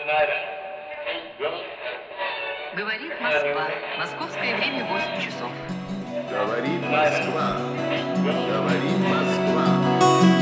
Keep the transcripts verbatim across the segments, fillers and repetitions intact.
Говорит Москва. Московское время восемь часов. Говорит Москва. Говорит Москва.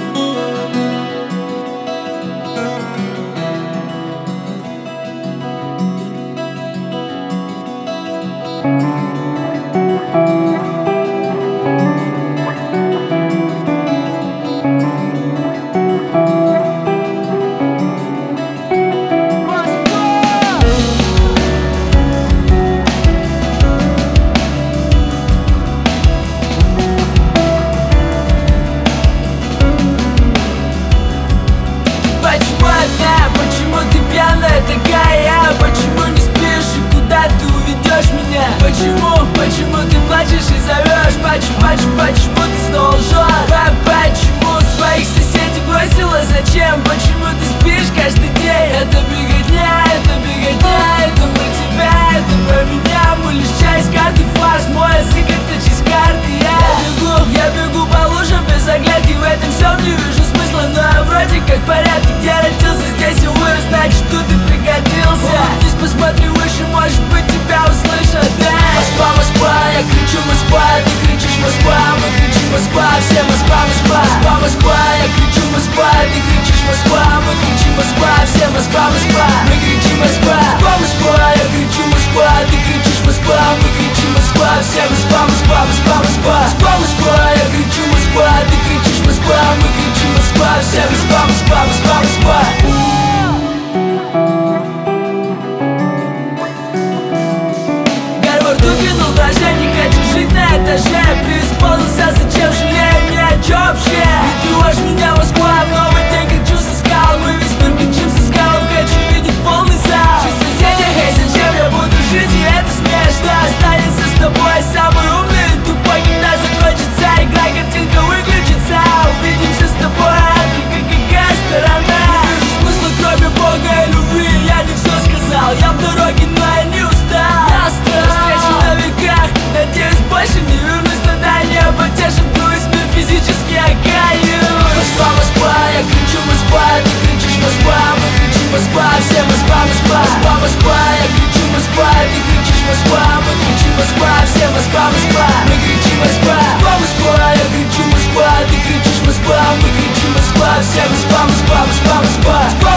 Почему ты пьяная такая? Почему не спишь и куда ты уведешь меня? Почему, почему ты плачешь и зовешь? Почему, почему, почему ты снова лжешь? Почему своих соседей бросила? Зачем? Почему ты спишь каждый день? Это беготня, это беготня, это про тебя, это про меня. Мы лишь часть карты, фарс, мой язык это часть карты. Я бегу, я бегу по лужам без оглядки. В этом всем не вижу смысла, но я вроде как в порядке. Где родился, здесь и вырос, значит тут и пригодился. Вниз посмотри выше, может быть тебя услышат. Москва, Москва, я кричу Москва, ты кричишь Москва, мы кричим Москва, все Москва, Москва. Москва, Москва, я кричу Москва, ты кричишь Москва, мы кричим Москва, все Москва, Москва. Мы кричим Москва, Москва, Москва, я кричу Москва, ты кричишь Москва, мы кричим Москва, все Москва, Москва, Москва, Москва. Москва, Москва, я кричу Москва, ты кричишь Москва, мы кричим Москва, все Москва, Москва, Москва, Москва. Кинул даже, не хочу жить на этаже. Преисполнился, зачем жалею ни о чем вообще? Не тревожь меня, Москва, в новый день кричу со скал. Мы весь мир кричим со скал, хочу видеть полный зал. Чуть соседи, эй, зачем я буду жить, и это смешно. Останется с тобой самый умный и тупой, когда закончится игра, картинка выключится. Увидимся с тобой, только какая сторона. Не вижу смысла, кроме Бога и любви. Я не все сказал, я в дороге, но я не устал. На веках, надеюсь, больше не вернусь, тогда небо тешит, но весь мир физически окаюсь. Москва, Москва, я кричу Москва, ты кричишь Москва, мы кричим Москва, все Москва, Москва. Москва, Москва, я кричу Москва, ты кричишь Москва, мы кричим Москва, все Москва, Москва. Мы кричим Москва, Москва, Москва, я кричу Москва, ты кричишь Москва, мы кричим Москва, все Москва, Москва, Москва, Москва.